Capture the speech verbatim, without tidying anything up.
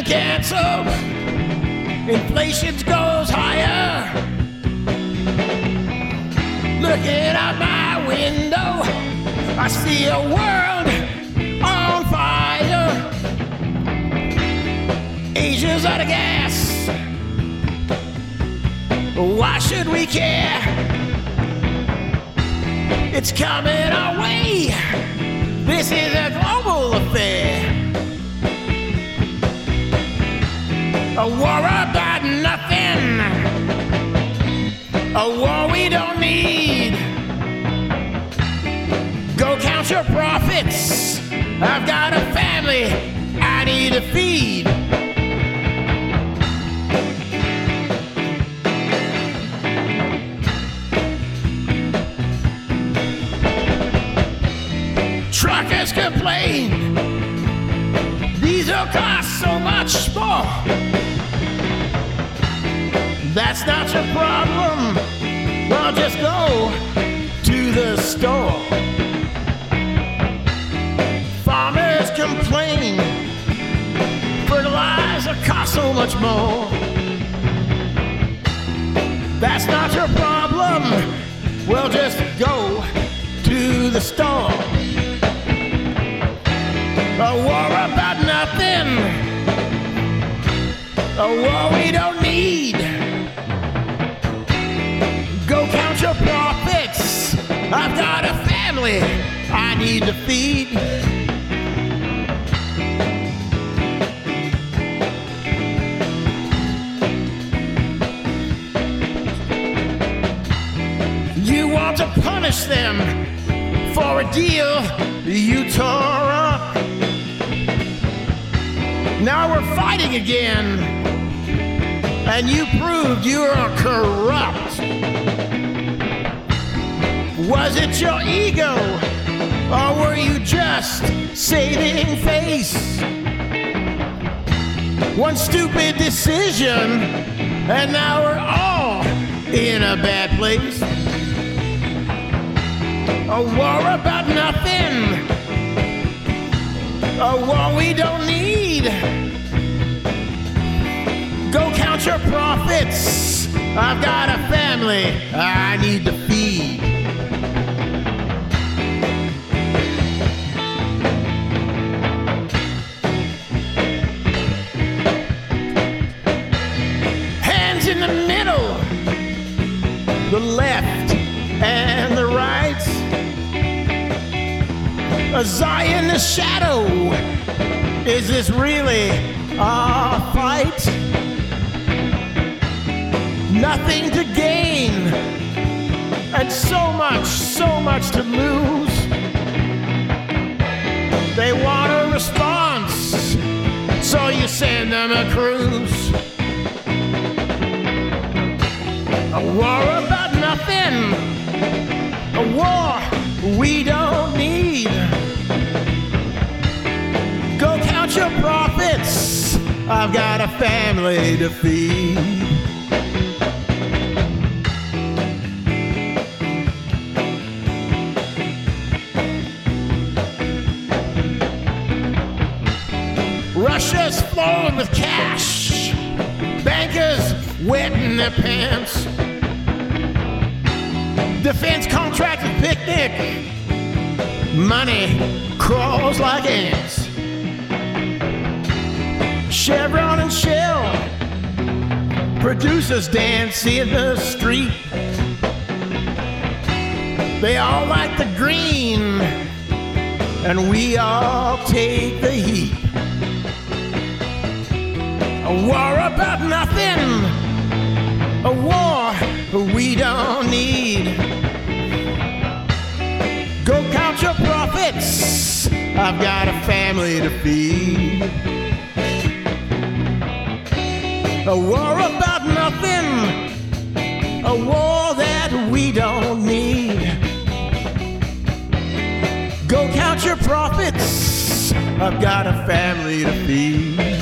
canceled. Inflation goes higher. Looking out my window, I see a world on fire. Asia's out of gas. Why should we care? It's coming our way. This is a global affair. A war about nothing. A war we don't need. Go count your profits. I've got a family I need to feed. Truckers complain diesel costs so much more. That's not your problem. Well, just go to the store. Farmers complain fertilizer costs so much more. That's not your problem. Well, just go to the store. A war about nothing. A war we don't need. Go count your profits. I've got a family I need to feed. You want to punish them for a deal you tore up. Now we're fighting again, and you proved you're corrupt. Was it your ego, or were you just saving face? One stupid decision, and now we're all in a bad place. A war about nothing. A war we don't need. Go count your profits. I've got a family I need to feed. Hands in the middle, the left and the right. A Zionist shadow. Is this really a fight? Nothing to gain, and so much, so much to lose. They want a response, so you send them a cruise. A war about nothing. A war we don't need. Go count your profits. I've got a family to feed. Russia's flowing with cash. Bankers wetting their pants. Defense contractors picnic. Money crawls like ants. Chevron and Shell, producers dance in the street. They all like the green, and we all take the heat. A war about nothing. A war we don't need. Go count your profits. I've got a family to feed. A war about nothing. A war that we don't need. Go count your profits. I've got a family to feed.